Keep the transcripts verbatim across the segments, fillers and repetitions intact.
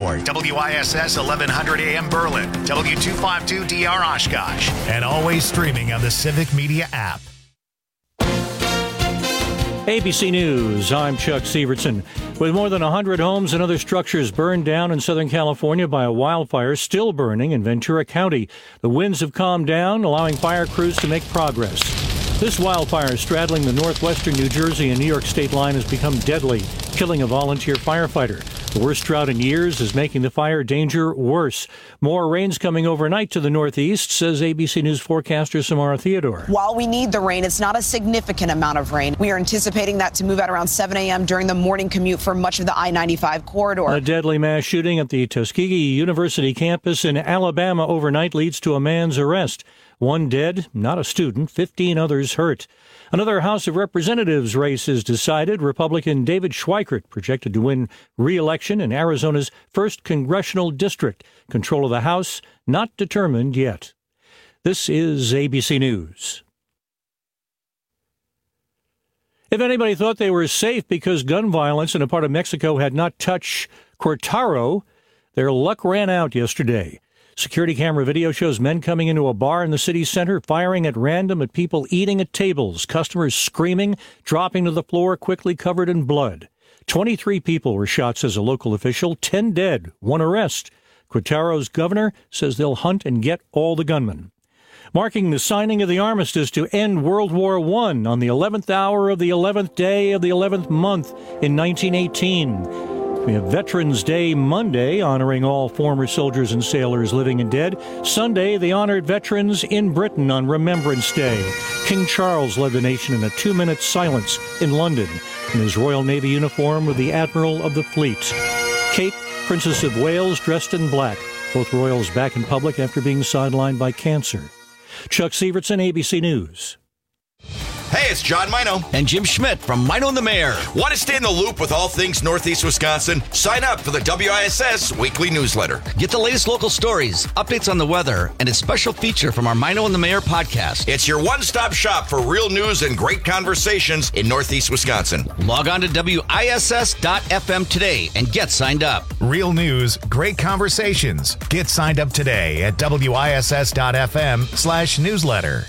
Bridgeport, W I S S eleven hundred A M Berlin, W two fifty-two D R Oshkosh, and always streaming on the Civic Media app. A B C News, I'm Chuck Sievertson. With more than one hundred homes and other structures burned down in Southern California by a wildfire still burning in Ventura County, the winds have calmed down, allowing fire crews to make progress. This wildfire straddling the northwestern New Jersey and New York state line has become deadly, killing a volunteer firefighter. The worst drought in years is making the fire danger worse. More rain's coming overnight to the northeast, says A B C News forecaster Samara Theodore. While we need the rain, it's not a significant amount of rain. We are anticipating that to move out around seven a.m. during the morning commute for much of the I ninety-five corridor. A deadly mass shooting at the Tuskegee University campus in Alabama overnight leads to a man's arrest. One dead, not a student, fifteen others hurt. Another House of Representatives race is decided. Republican David Schweikert projected to win re-election in Arizona's first congressional district. Control of the House not determined yet. This is A B C News. If anybody thought they were safe because gun violence in a part of Mexico had not touched Querétaro, their luck ran out yesterday. Security camera video shows men coming into a bar in the city center, firing at random at people eating at tables, customers screaming, dropping to the floor quickly covered in blood. twenty-three people were shot, says a local official, ten dead, one arrest. Querétaro's governor says they'll hunt and get all the gunmen. Marking the signing of the armistice to end World War One on the eleventh hour of the eleventh day of the eleventh month in nineteen eighteen. We have Veterans Day Monday, honoring all former soldiers and sailors living and dead. Sunday, they honored veterans in Britain on Remembrance Day. King Charles led the nation in a two-minute silence in London in his Royal Navy uniform with the Admiral of the Fleet. Kate, Princess of Wales, dressed in black. Both royals back in public after being sidelined by cancer. Chuck Sievertson, A B C News. Hey, it's John Mino. And Jim Schmidt from Mino and the Mayor. Want to stay in the loop with all things Northeast Wisconsin? Sign up for the W I S S weekly newsletter. Get the latest local stories, updates on the weather, and a special feature from our Mino and the Mayor podcast. It's your one-stop shop for real news and great conversations in Northeast Wisconsin. Log on to W I S S dot F M today and get signed up. Real news, great conversations. Get signed up today at W I S S dot F M slash newsletter.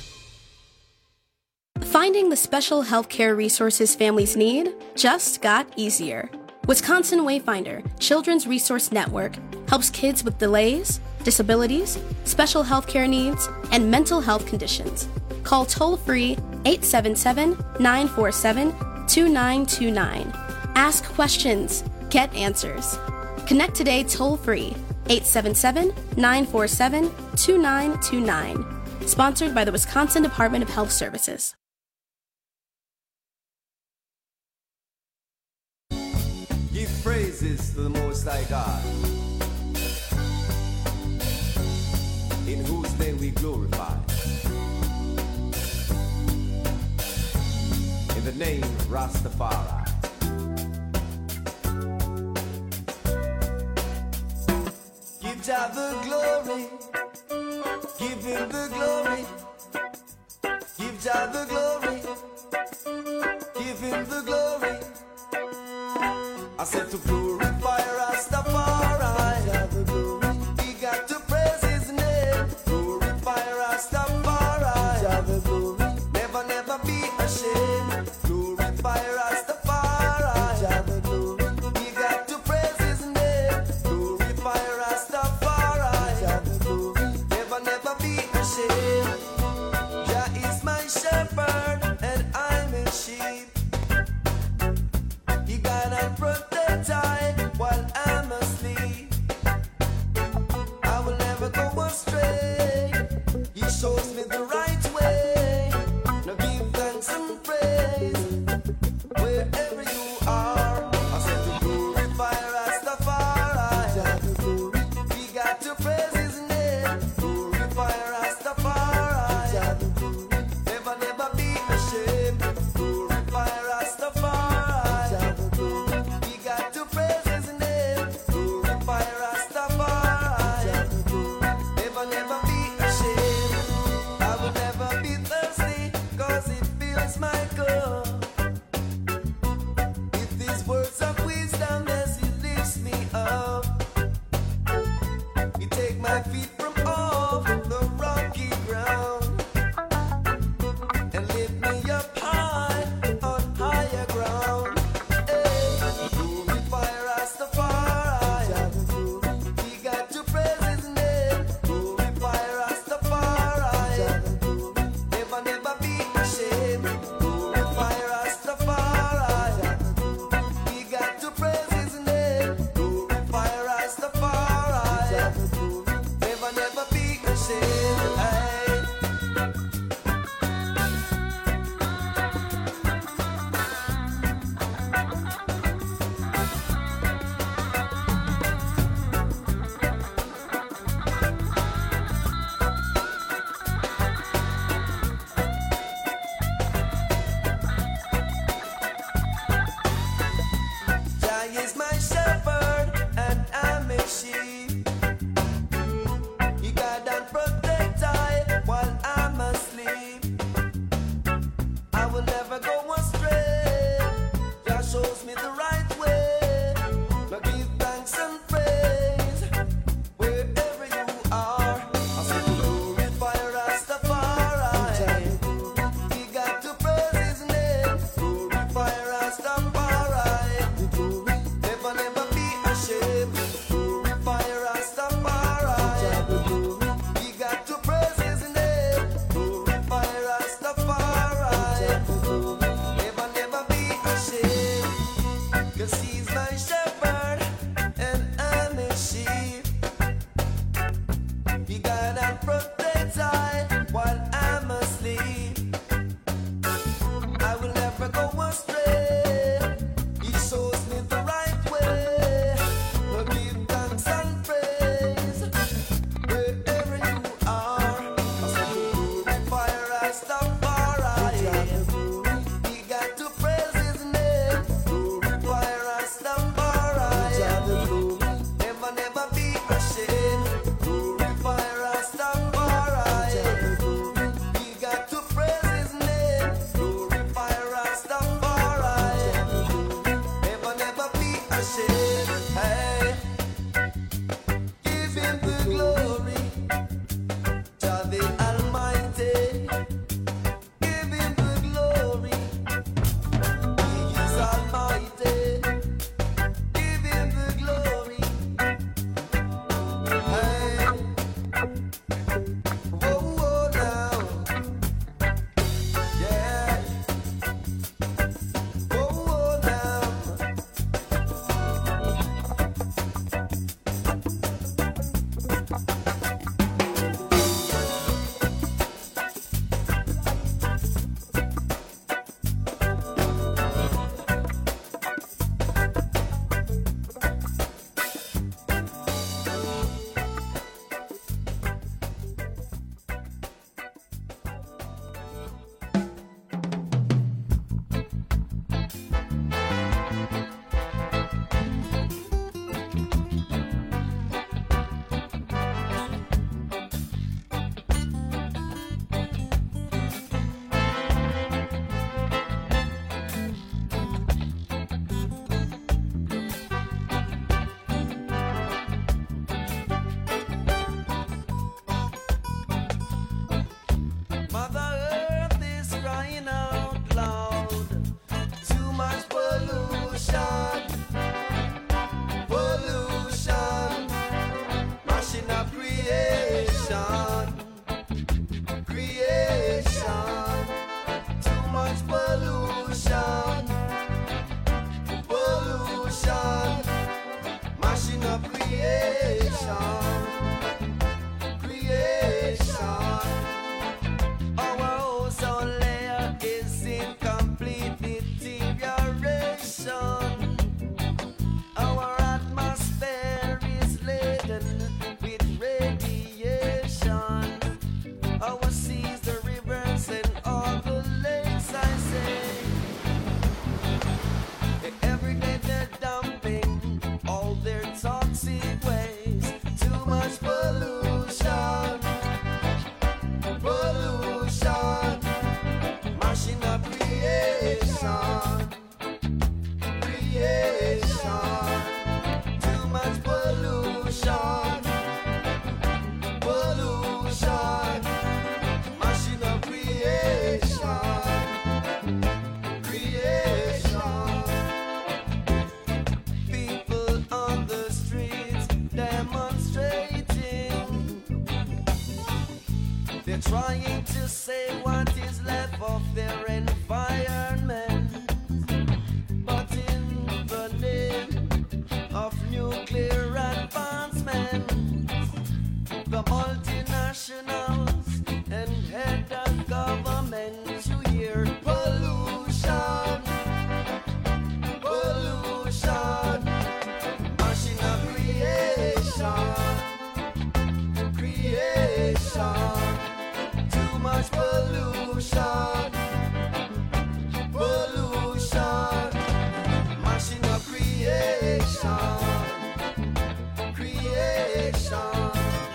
Finding the special healthcare resources families need just got easier. Wisconsin Wayfinder Children's Resource Network helps kids with delays, disabilities, special healthcare needs, and mental health conditions. Call toll-free eight seven seven, nine four seven, two nine two nine. Ask questions. Get answers. Connect today toll-free eight seven seven, nine four seven, two nine two nine. Sponsored by the Wisconsin Department of Health Services. Give praises to the Most High God, in whose name we glorify. In the name of Rastafari. Give Jah the glory, give Him the glory, give Jah the glory, give Him the glory. I said to glorify Rastafari, Jah the glory. We got to praise His name. Glorify Rastafari, Jah the glory. Never, never be ashamed. Glorify Rastafari, Jah the glory. We got to praise His name. Glorify Rastafari, Jah the glory. Never, never be ashamed. Jah is my shepherd and I'm His sheep. He guide and protect I Trying to say what is left of their environment, but in the name of nuclear advancement, the multinationals and head of government to hear pollution, pollution, machine of creation, creation. Much pollution, pollution, machine of creation, creation.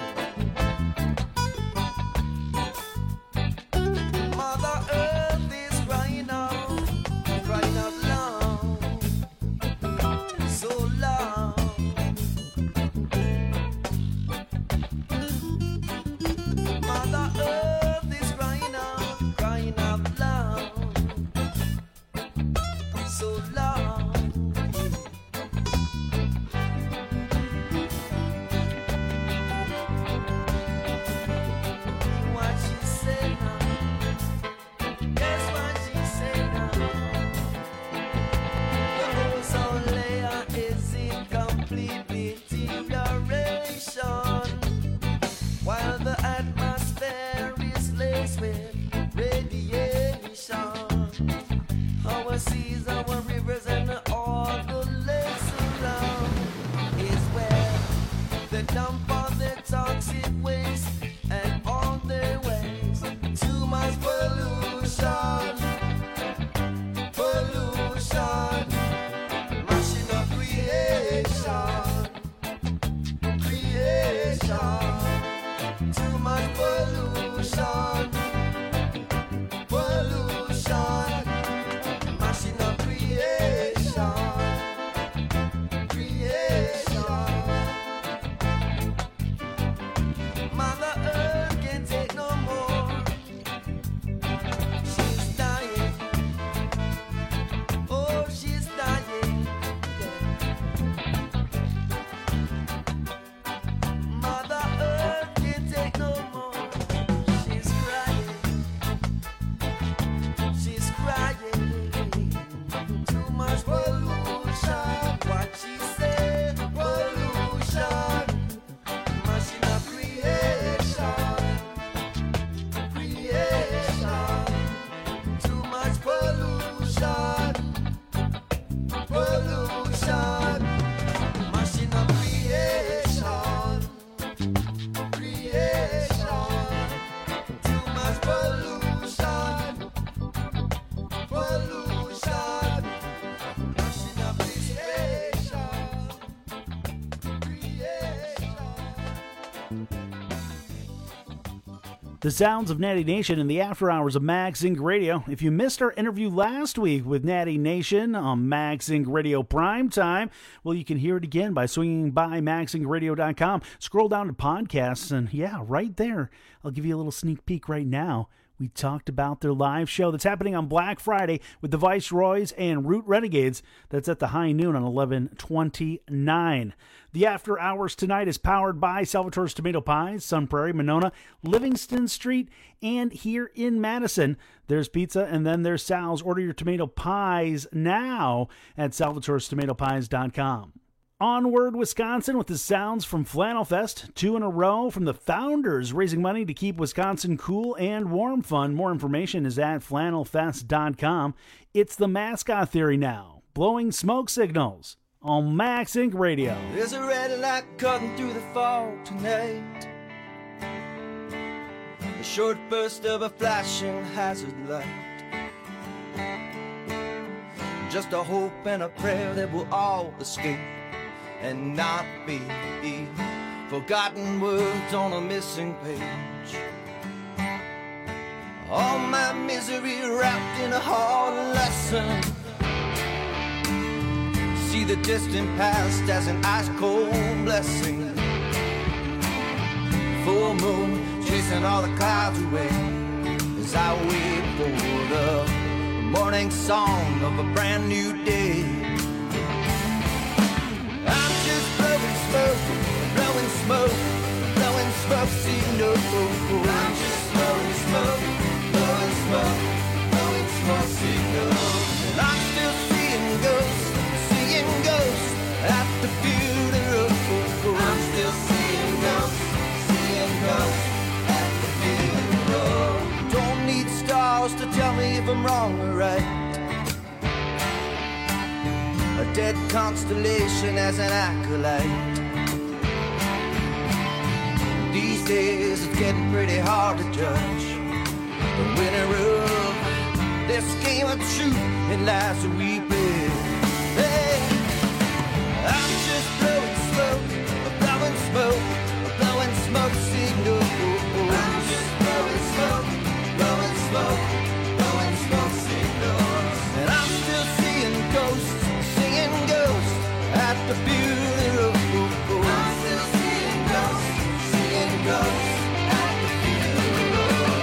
Mother Earth is crying out, crying out loud, so loud. Mother Earth. The sounds of Natty Nation in the after hours of Mag Zinc Radio. If you missed our interview last week with Natty Nation on Mag Zinc Radio Prime Time, well, you can hear it again by swinging by mag zinc radio dot com. Scroll down to podcasts, and yeah, right there, I'll give you a little sneak peek right now. We talked about their live show that's happening on Black Friday with the Viceroys and Root Renegades. That's at the high noon on eleven twenty-nine. The After Hours tonight is powered by Salvatore's Tomato Pies, Sun Prairie, Monona, Livingston Street, and here in Madison. There's pizza, and then there's Sal's. Order your tomato pies now at salvatores tomato pies dot com. Onward, Wisconsin, with the sounds from Flannel Fest. Two in a row from the Founders, raising money to keep Wisconsin cool and warm. Fun. More information is at flannel fest dot com. It's the Mascot Theory now, blowing smoke signals on Max Incorporated. Radio. There's a red light cutting through the fog tonight. The short burst of a flashing hazard light. Just a hope and a prayer that we'll all escape and not be forgotten words on a missing page. All my misery wrapped in a hard lesson. See the distant past as an ice-cold blessing. Full moon chasing all the clouds away as I wait for the morning song of a brand new day. I'm just blowing smoke, blowing smoke, blowing smoke signals. I'm just blowing smoke, blowing smoke, blowing smoke signals. And I'm still seeing ghosts, seeing ghosts at the funeral. I'm still seeing ghosts, seeing ghosts at the funeral. Don't need stars to tell me if I'm wrong or right. A dead constellation as an acolyte. These days it's getting pretty hard to judge the winner of this game of truth and lies that we play. Hey, I'm just blowing smoke, blowing smoke, blowing smoke signals. I'm just blowing smoke, blowing smoke, blowing smoke signals. And I'm still seeing ghosts, seeing ghosts at the funeral. I'm still seeing ghosts, seeing ghosts at the funeral.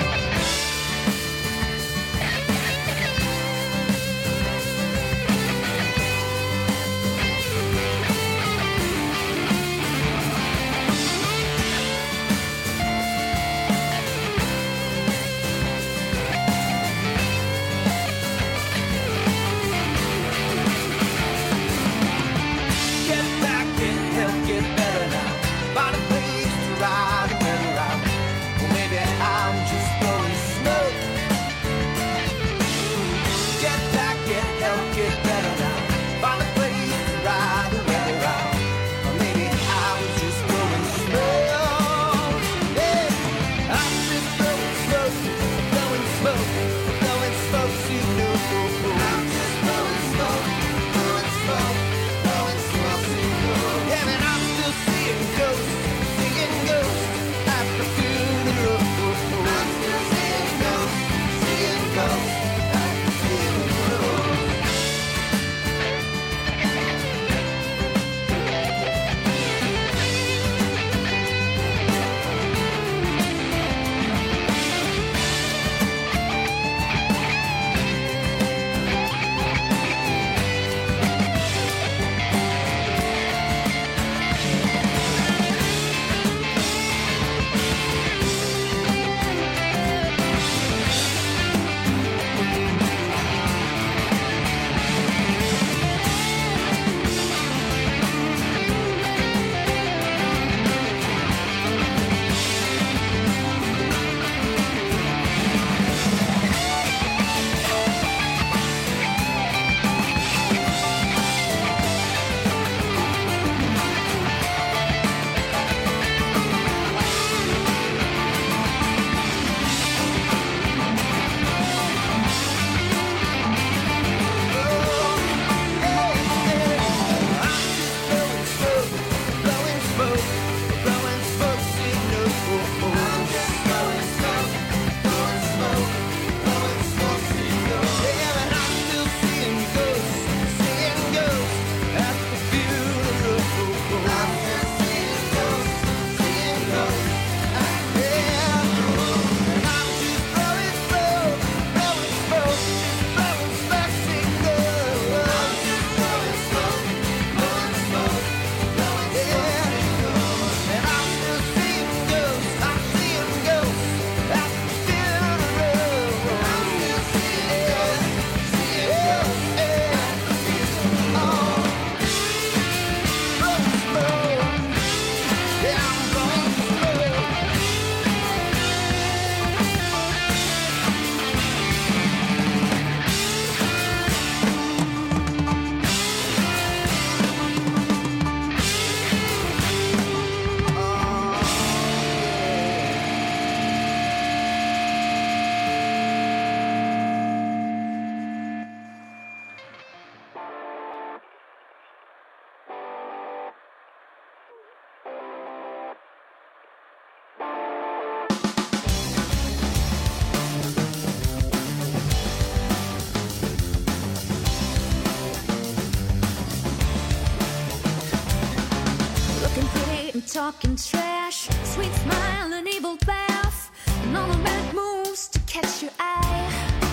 talking trash, sweet smile and evil laugh, and all the bad moves to catch your eye.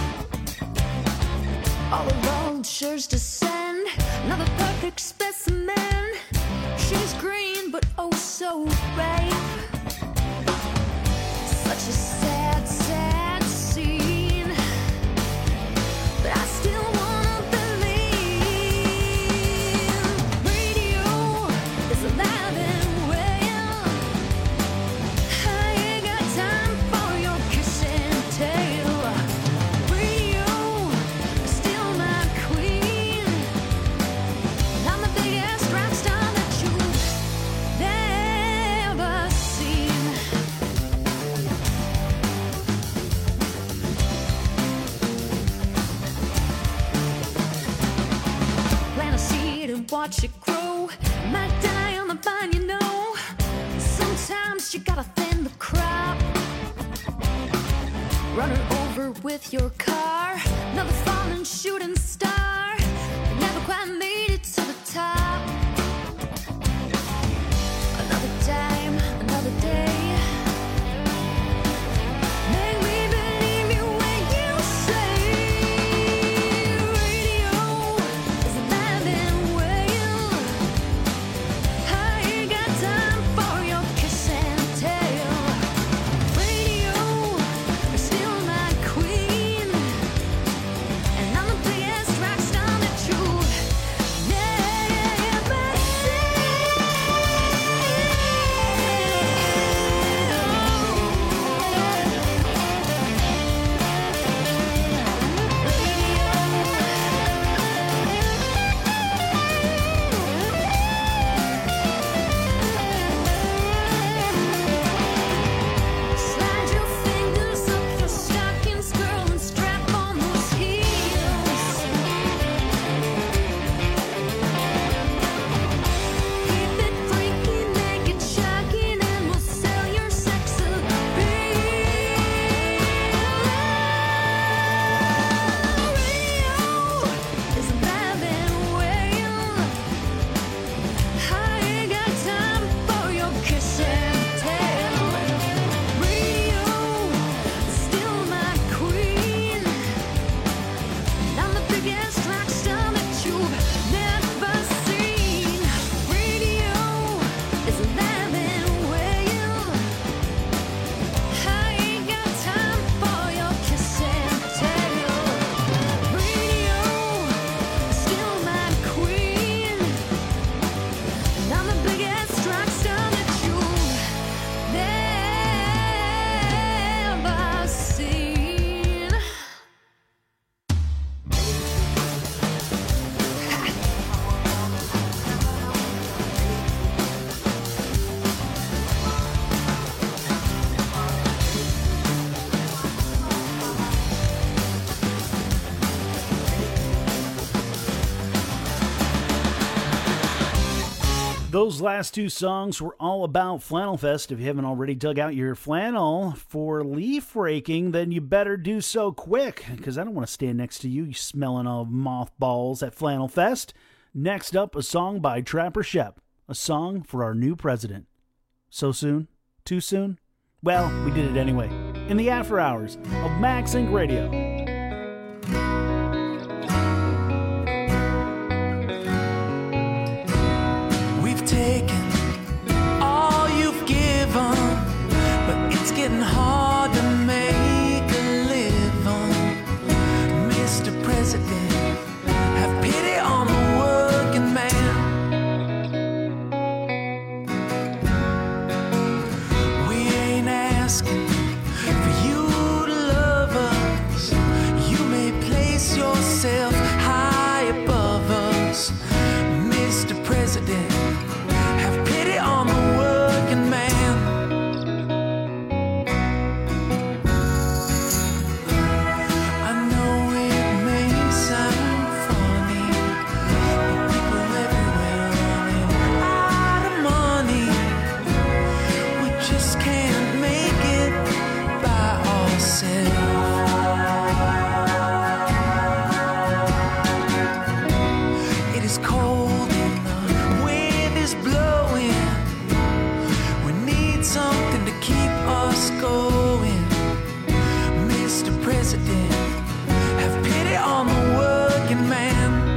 All the vultures descend, another perfect specimen. She's green but oh so ripe. Such a sad, sad scene, but I still wanna believe. Radio is alive and well. I ain't got time for your kiss and tell. Radio is still my queen, and I'm the biggest rock star that you've never seen. Plant a seed and watch it grow. Might die on the vine, you know. Sometimes you gotta thin the crop. Run her over with your car. Another fallen shooting star. Never quite made it to the top. Another time, another day. Make me believe you when you say radio is alive and well. I ain't got time for your kiss and tell. Radio is still my queen, and I'm the biggest rock star that you've never Slide your fingers up your stockings, girl, and strap on those heels. Keep it freaky, make it shocking, and we'll sell your sex appeal. Radio is alive and well. I ain't got time for your kiss and tell. Radio is still my queen, and I'm the biggest rock star that you've never seen. Radio is alive and well. I ain't got time for your kiss and tell. Radio is still my queen, and I'm the biggest rock star that you've never seen. Those last two songs were all about Flannel Fest. If you haven't already dug out your flannel for leaf raking, then you better do so quick, because I don't want to stand next to you, you smelling of mothballs at Flannel Fest. Next up, a song by Trapper Shep, a song for our new president. So soon? Too soon? Well, we did it anyway. In the after hours of MagSync Radio. We've taken all you've given, but it's getting hard to make a living. Mister President, have pity on the working man. We ain't asking for you to love us. You may place yourself high above us. Mister President, have pity on the working man. I know it may sound funny, but people everywhere running out of money. We just can't make it us going. Mister President, have pity on the working man.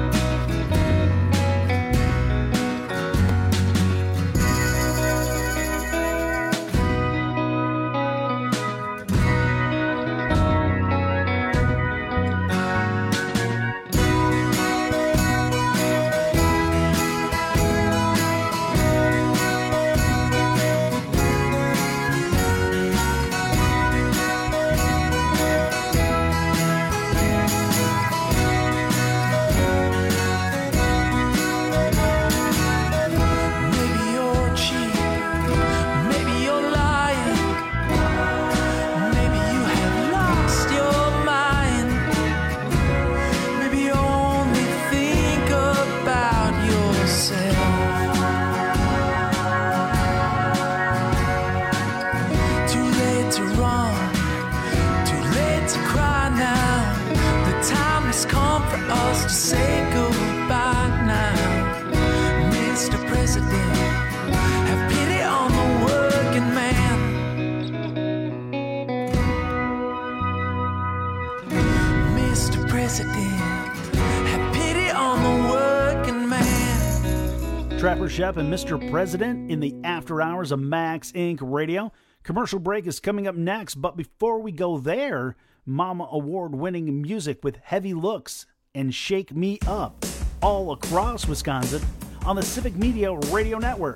Trapper Shep and Mister President in the after hours of Max Incorporated. Radio. Commercial break is coming up next, but before we go there, Mama Award-winning music with Heavy Looks and Shake Me Up all across Wisconsin on the Civic Media Radio Network.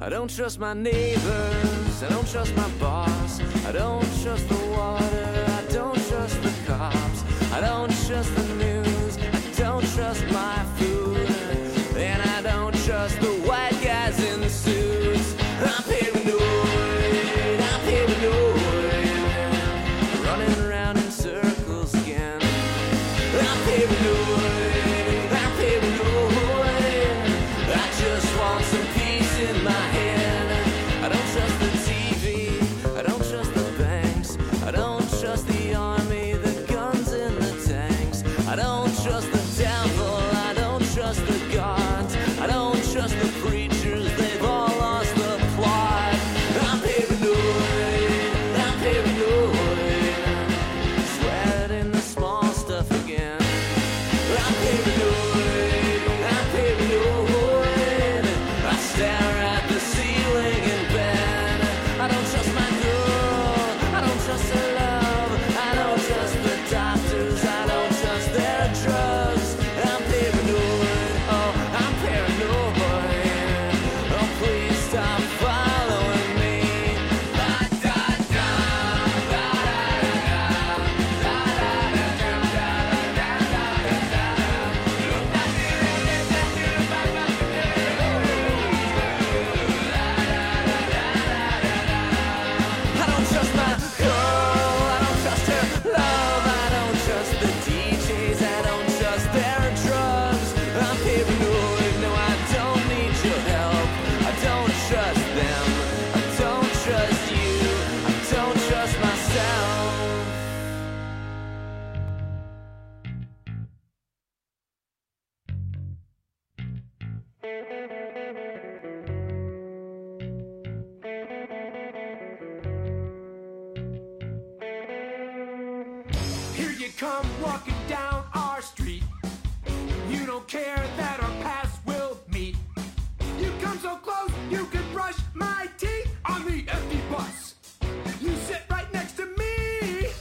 I don't trust my neighbors, I don't trust my boss, I don't trust the water, I don't trust the cops, I don't trust the news, I don't trust my food, and I don't trust the white guys in the suits. I'm paranoid, I'm paranoid, running around in circles again. I'm paranoid, I'm paranoid, I just want some peace in my head. I don't trust the T V, I don't trust the banks, I don't trust the army, the guns and the tanks. I don't trust the devil, I don't trust the gods, I don't trust the preachers, they've all lost the plot. I'm paranoid, I'm paranoid, sweating the small stuff again. I'm paranoid, I'm paranoid, I stare at the ceiling in bed. I don't trust my girl, I don't trust her love, I don't trust the doctors, I don't trust their drugs. I'm paranoid, oh, I'm paranoid, oh, please stop following me. Da, da, da, da, da, da, da, da, da, da, da. I don't trust my girl, I don't trust her love, I don't trust the D Js, I don't trust their drugs. I'm paranoid, no, I don't need your help. I don't trust them, I don't trust you, I don't trust myself. Here you come walking down our street. You don't care that our paths will meet. You come so close, you could brush my teeth on the empty bus. You sit right next to me.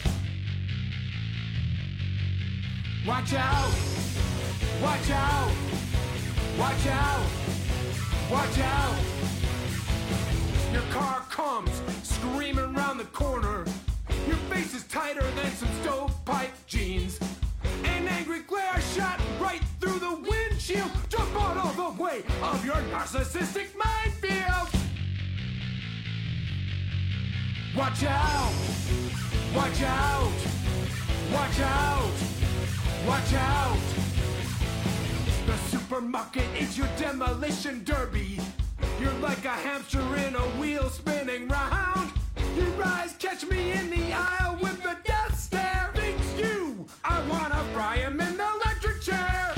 Watch out, watch out, watch out, watch out. Your car comes screaming around the corner. Your face is tighter than some stovepipe jeans. An angry glare shot right through the windshield. Jump out of the way of your narcissistic minefield. Watch out, watch out, watch out, watch out. The supermarket is your demolition derby. You're like a hamster in a wheel spinning round. Your eyes catch me in the aisle with the death stare. Thinks you, I wanna fry him in the electric chair.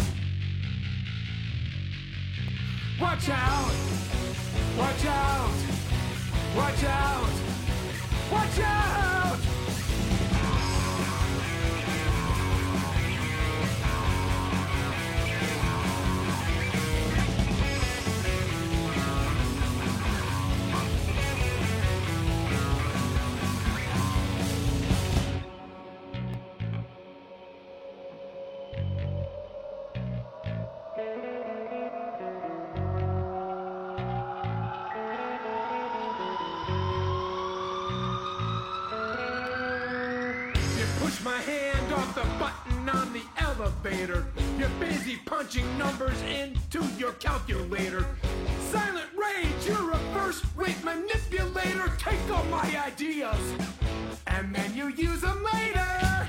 Watch out, watch out, watch out, watch out. My hand off the button on the elevator. You're busy punching numbers into your calculator. Silent rage, you're a first-rate manipulator. Take all my ideas, and then you use them later.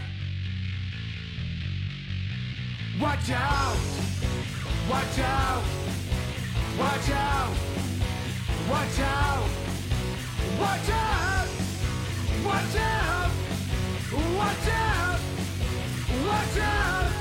Watch out, watch out, watch out, watch out, watch out, watch out. Watch out! Watch out!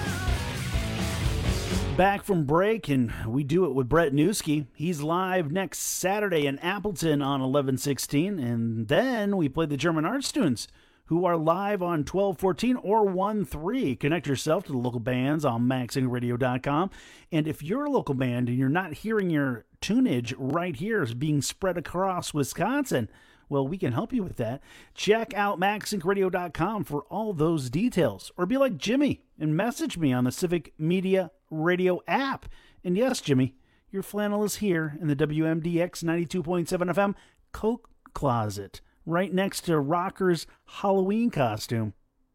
Back from break, and we do it with Brett Newski. He's live next Saturday in Appleton on eleven sixteen, and then we play the German art students, who are live on twelve fourteen or one three. Connect yourself to the local bands on maxing radio dot com, and if you're a local band and you're not hearing your tunage right here is being spread across Wisconsin, well, we can help you with that. Check out max sync radio dot com for all those details. Or be like Jimmy and message me on the Civic Media Radio app. And yes, Jimmy, your flannel is here in the W M D X ninety-two point seven F M coat closet, right next to Rocker's Halloween costume.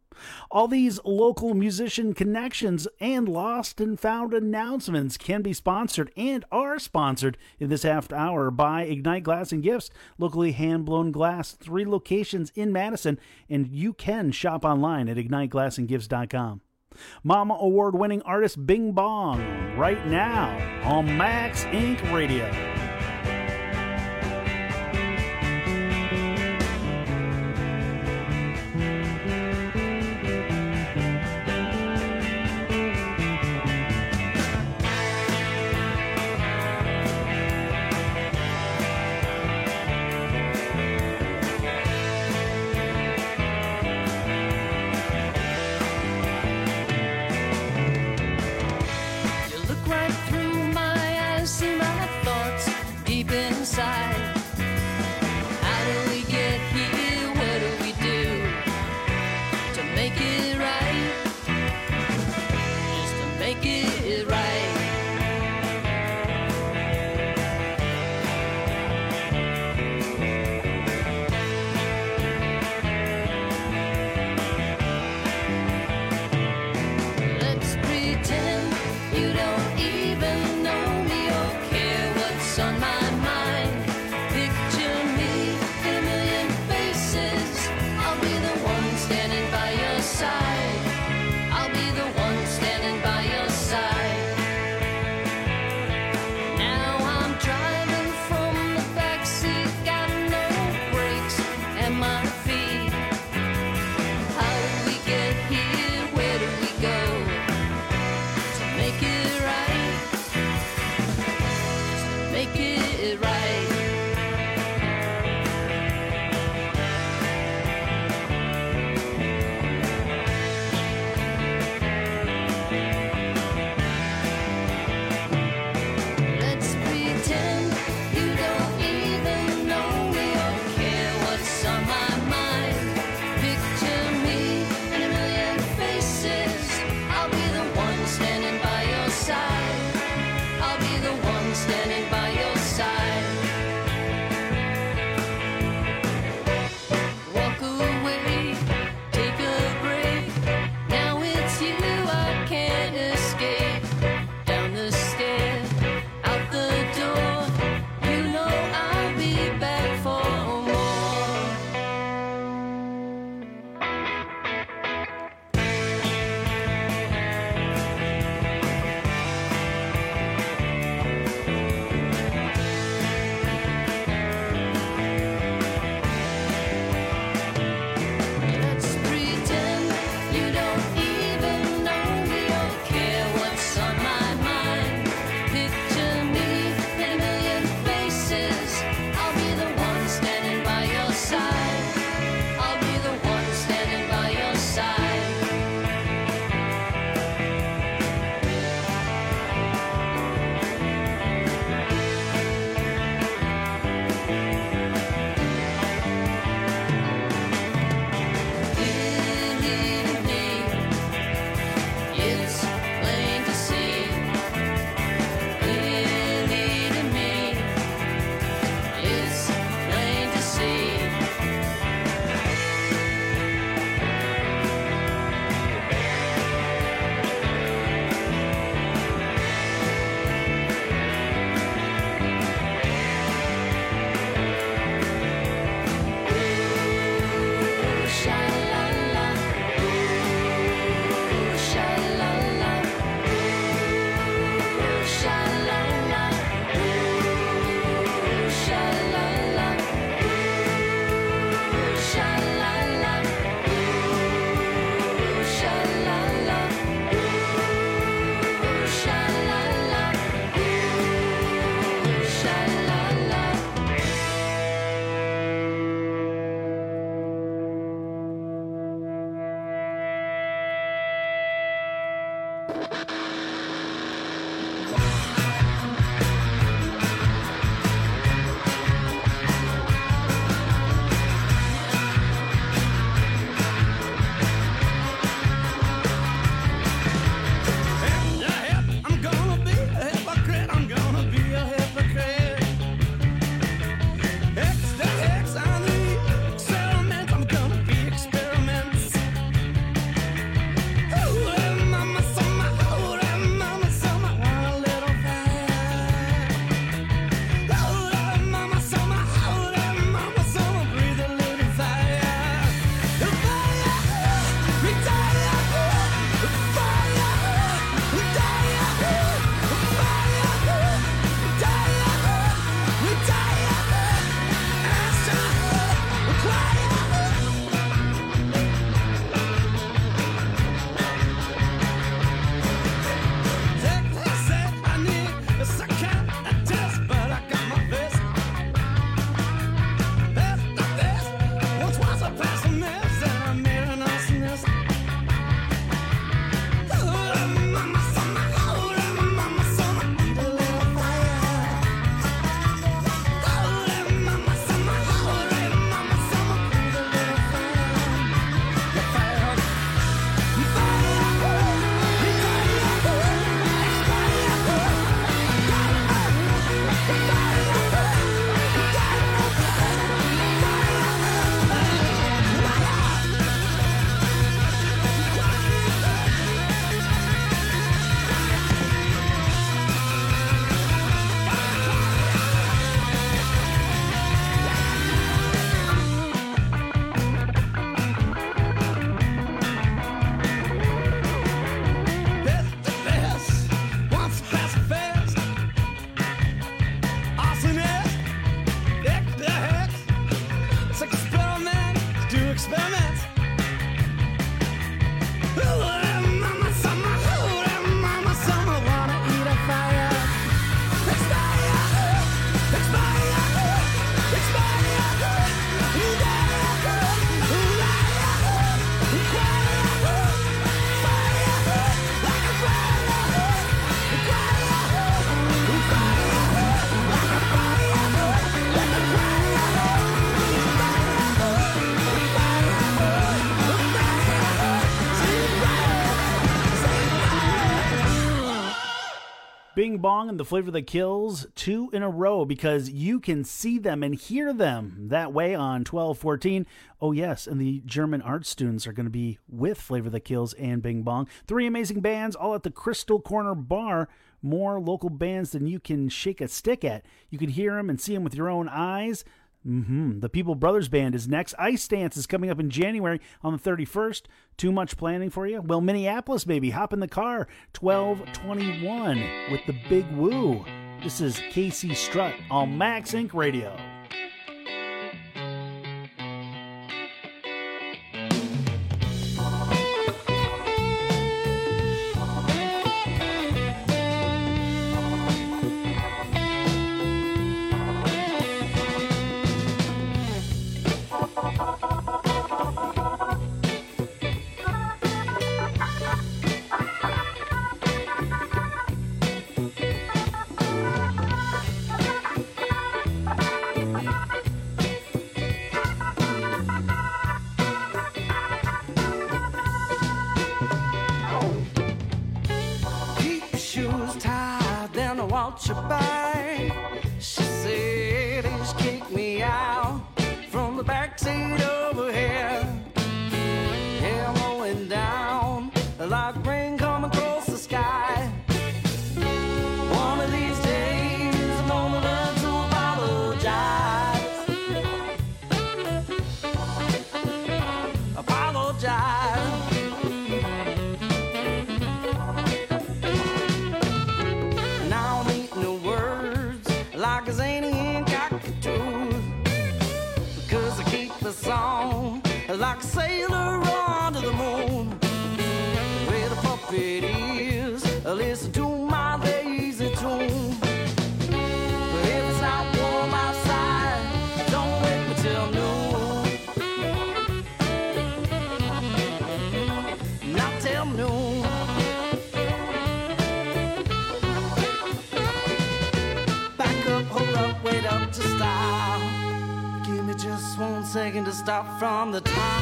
All these local musician connections and lost and found announcements can be sponsored and are sponsored in this half hour by Ignite Glass and Gifts, locally hand-blown glass, three locations in Madison, and you can shop online at ignite glass and gifts dot com. Mama Award-winning artist Bing Bong, right now on Max Incorporated. Radio. Standing by your side. Bing Bong and the Flavor That Kills, two in a row, because you can see them and hear them that way on twelve fourteen. Oh, yes, and the German art students are going to be with Flavor That Kills and Bing Bong. Three amazing bands, all at the Crystal Corner Bar. More local bands than you can shake a stick at. You can hear them and see them with your own eyes. Mm-hmm. The People Brothers Band is next. Ice Dance is coming up in January on the thirty-first. Too much planning for you? Well, Minneapolis, baby. Hop in the car. twelve twenty-one with the Big Woo. This is Casey Strutt on Max Inc Radio. want you back. She said he's kicked me out from the backseat over here. Hair blowing down like rain coming across the sky. One of these days I'm gonna learn to apologize. Apologize. Now I'm eating the words like a zany and cockatoo, because I keep the song like a sailor under the moon. Where the puppet is, listen to my lazy tune. But if it's not warm outside, don't wait until noon. Not till noon. Back up, hold up, wait up to stop. Give me just one second to stop from the top.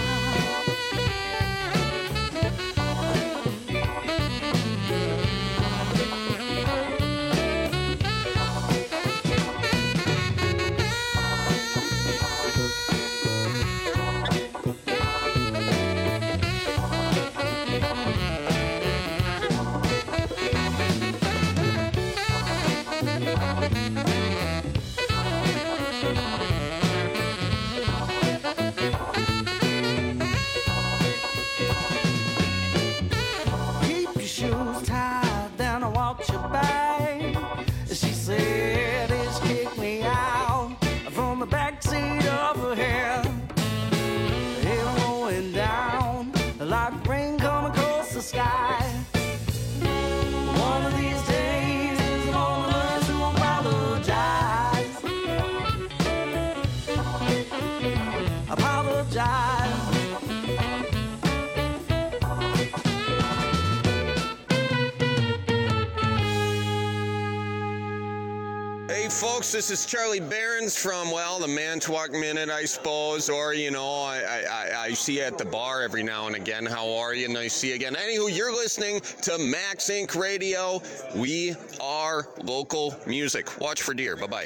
Keep your shoes tied, then I walk you back. She said it's kicked me out from the backseat of her hair. Hair going down like rain coming across the sky. One of these days I'm gonna learn to apologize. Apologize. Hey folks, this is Charlie Behrens from, well, the Manitowoc Minute, I suppose, or, you know, I, I, I see you at the bar every now and again. How are you? Nice to see you again. Anywho, you're listening to Max Inc Radio. We are local music. Watch for deer. Bye-bye.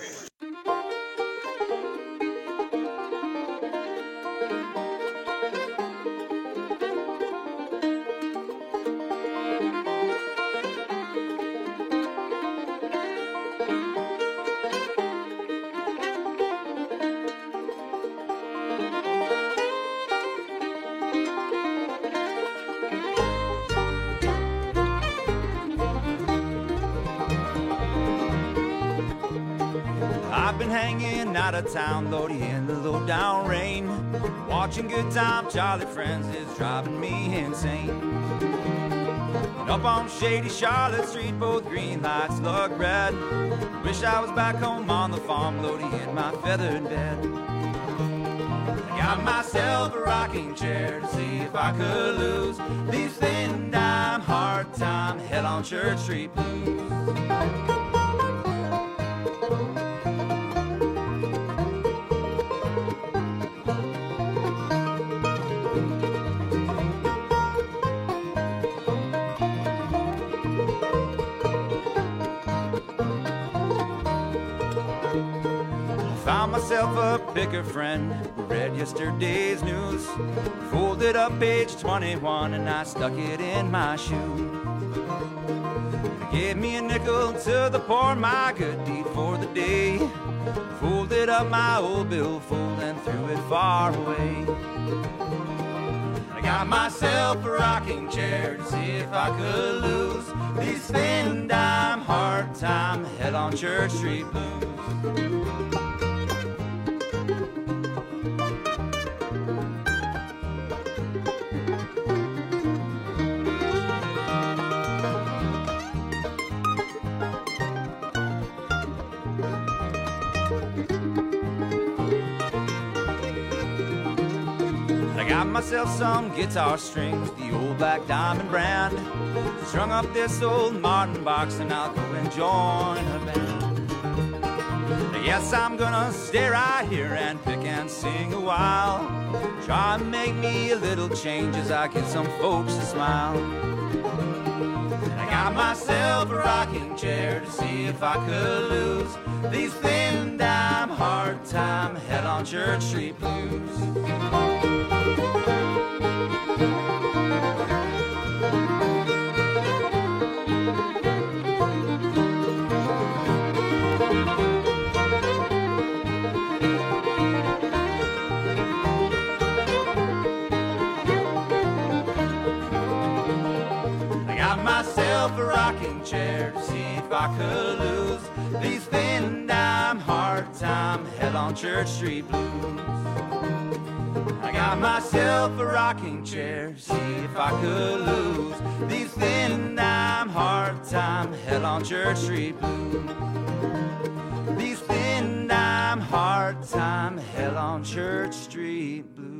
I've been hanging out of town, Lodi, in the low down rain. Watching Good Time Charlie Friends is driving me insane. And up on shady Charlotte Street, both green lights look red. Wish I was back home on the farm, Lodi, in my feathered bed. I got myself a rocking chair to see if I could lose these thin dime, hard time, hell on Church Street blues. Found myself a picker friend who read yesterday's news. Folded up page twenty-one and I stuck it in my shoe. They gave me a nickel to the poor, my good deed for the day. Folded up my old billfold and threw it far away. I got myself a rocking chair to see if I could lose these thin dime hard time head on Church Street blues. Got myself some guitar strings, the old Black Diamond brand. Strung up this old Martin box and I'll go and join a band. Yes, I'm gonna stay right here and pick and sing a while. Try and make me a little change as I give some folks a smile. I got myself a rocking chair to see if I could lose these thin dime hard time head on Church Street blues. A rocking chair to see if I could lose these thin dime hard time head on Church Street blues. I got myself a rocking chair to see if I could lose these thin dime hard time head on Church Street blues. These thin dime hard time head on Church Street blues.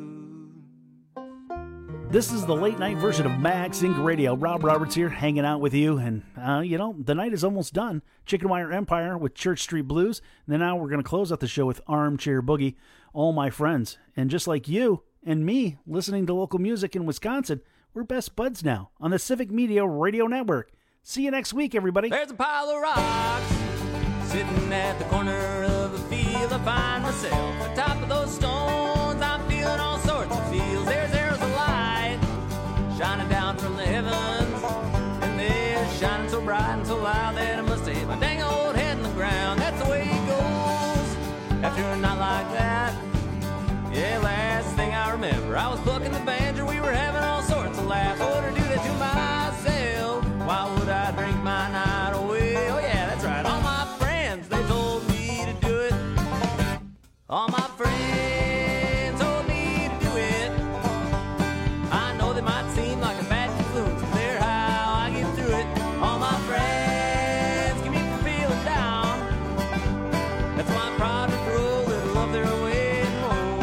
This is the late night version of Max Inc Radio. Rob Roberts here, hanging out with you, and uh, you know, the night is almost done. Chicken Wire Empire with Church Street Blues, and then now we're going to close out the show with Armchair Boogie, All My Friends. And just like you and me listening to local music in Wisconsin, we're best buds now on the Civic Media Radio Network. See you next week, everybody. There's a pile of rocks sitting at the corner of a field. I find myself on top of those stones. I'm feeling all sorts of feels. There's there's a light shining down from the heavens, and they're shining so bright and so loud that I must hit my dang old head in the ground. That's the way it goes after a night like that. Yeah, last thing I remember, I was plucking the banjo. We were having all sorts of laughs. I would do that to myself. Why would I drink my night away? Oh yeah, that's right. All my friends, they told me to do it. All my friends told me to do it. I know they might seem like a bad influence, but they're how I get through it. All my friends keep me from feeling down. That's why I'm proud to throw a little of their way home.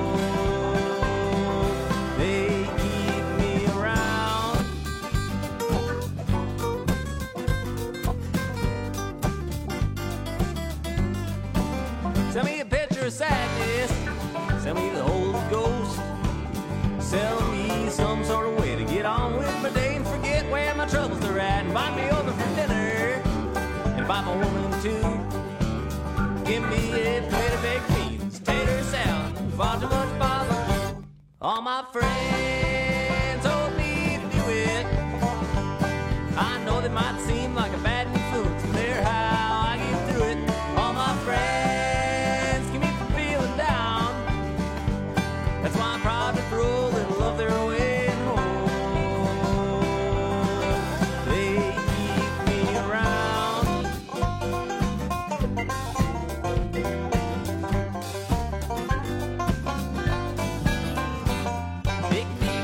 They keep me around. Send me a picture of sadness. Send me the Holy Ghost. Sell me some sort of way to get on with my day and forget where my troubles are at. Invite me over for dinner. Invite my woman too. Give me a plate of baked beans, tater salad, far too much bother. All my friends told me to do it. I know they might seem like a bad influence, but they're how I get through it. All my friends keep me from feeling down. That's why I'm proud to throw a little of their way home. They keep me around. Big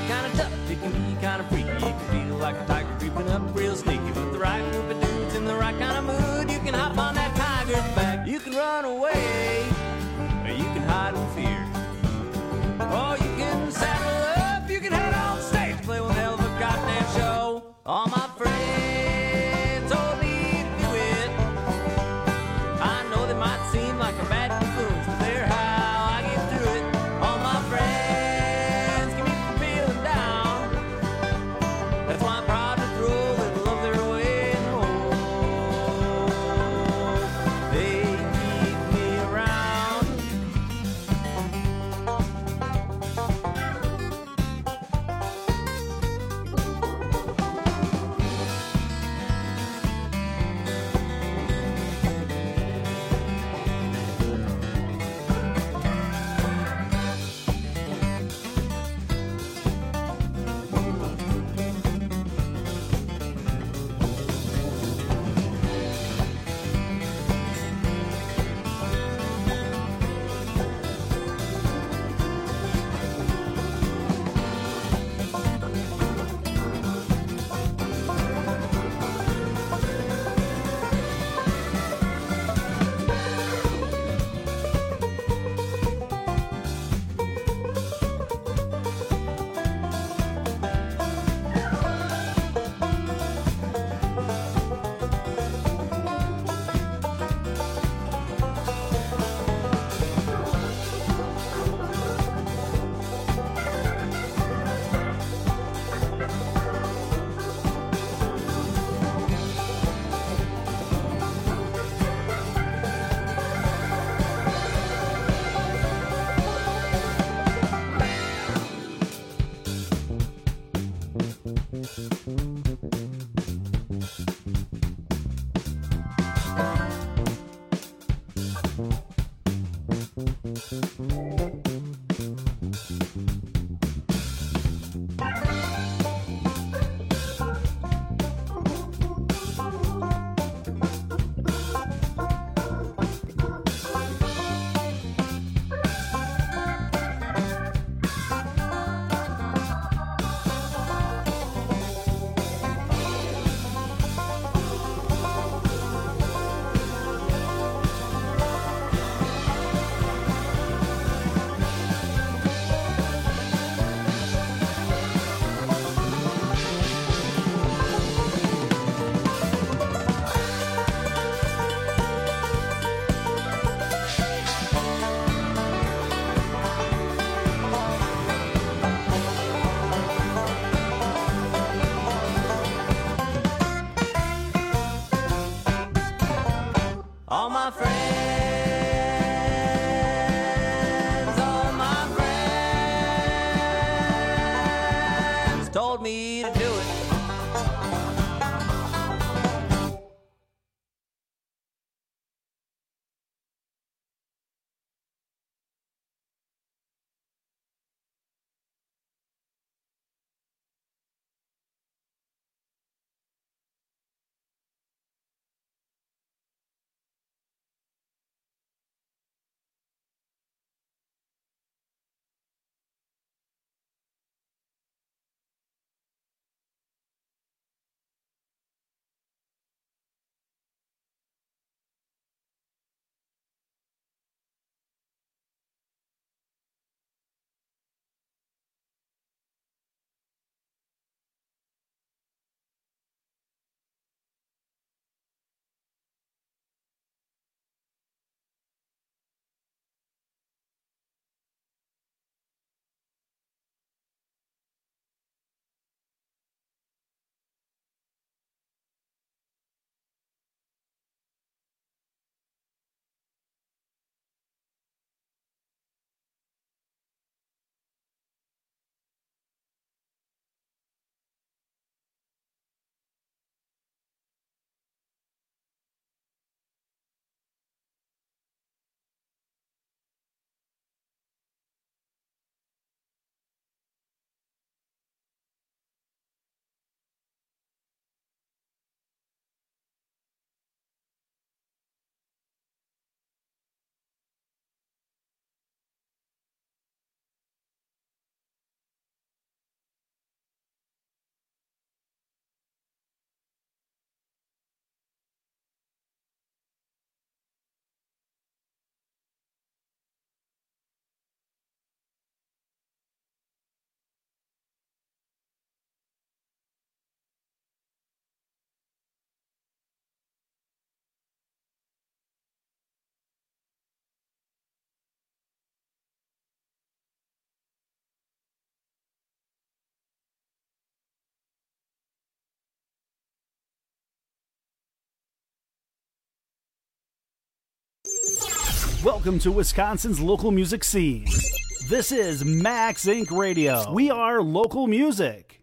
Welcome to Wisconsin's local music scene. This is Max Inc Radio. We are local music.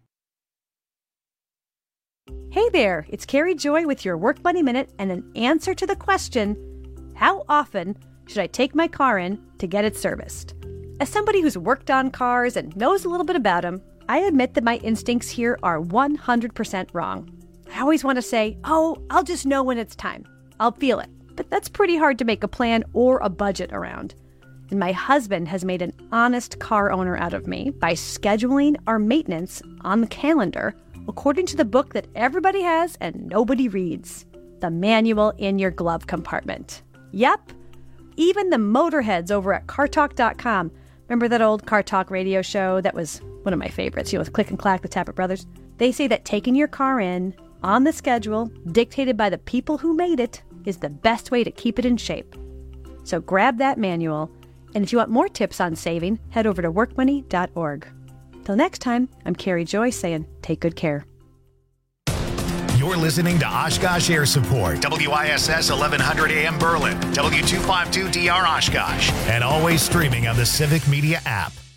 Hey there, it's Carrie Joy with your Work Money Minute and an answer to the question, how often should I take my car in to get it serviced? As somebody who's worked on cars and knows a little bit about them, I admit that my instincts here are one hundred percent wrong. I always want to say, oh, I'll just know when it's time. I'll feel it. But that's pretty hard to make a plan or a budget around. And my husband has made an honest car owner out of me by scheduling our maintenance on the calendar according to the book that everybody has and nobody reads, the manual in your glove compartment. Yep, even the motorheads over at car talk dot com. Remember that old Car Talk radio show that was one of my favorites, you know, with Click and Clack, the Tappet Brothers? They say that taking your car in on the schedule, dictated by the people who made it, is the best way to keep it in shape. So grab that manual, and if you want more tips on saving, head over to work money dot org. Till next time, I'm Carrie Joy saying, take good care. You're listening to Oshkosh Air Support, W I S S eleven hundred A M Berlin, W two fifty-two D R Oshkosh, and always streaming on the Civic Media app.